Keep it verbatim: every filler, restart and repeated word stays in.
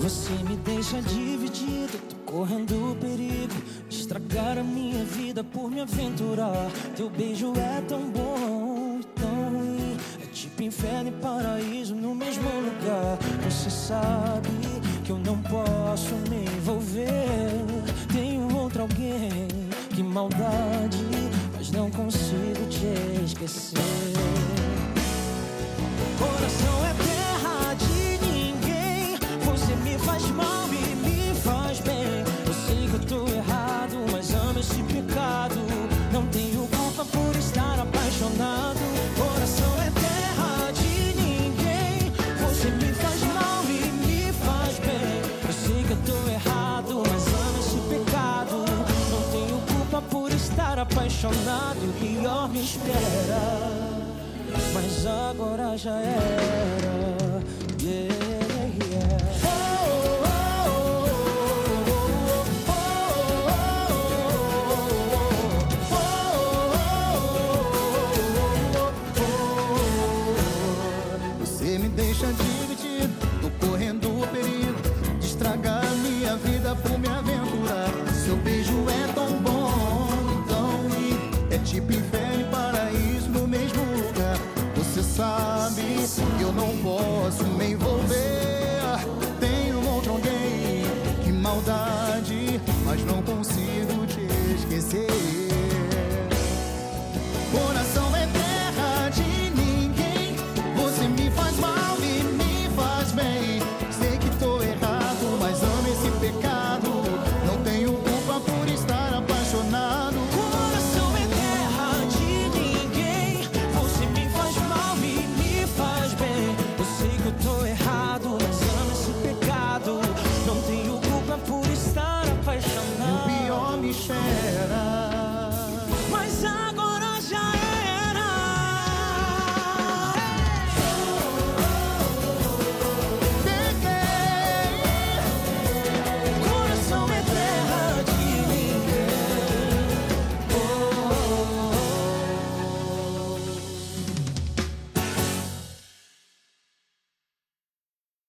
Você me deixa dividido, tô correndo perigo de estragar a minha vida por me aventurar. Teu beijo é tão bom e tão ruim, é tipo inferno e paraíso no mesmo lugar. Você sabe que eu não posso me envolver. Tenho outro alguém, que maldade, mas não consigo te esquecer. Coração é terra de ninguém, você me faz mal e me faz bem. Eu sei que eu tô errado, mas amo esse pecado. Não tenho culpa por estar apaixonado. Coração é terra de ninguém, você me faz mal e me faz bem. Eu sei que eu tô errado, mas amo esse pecado. Não tenho culpa por estar apaixonado. O pior me espera, mas agora já era. Yeah, yeah. Oh, oh, oh, oh. Você me deixa dividido, tô correndo o perigo de estragar a minha vida por me aventurar. Seu beijo é tão bom, tão ruim, é tipo inferno e paraíso no mesmo lugar. Você sabe que eu não posso me envolver.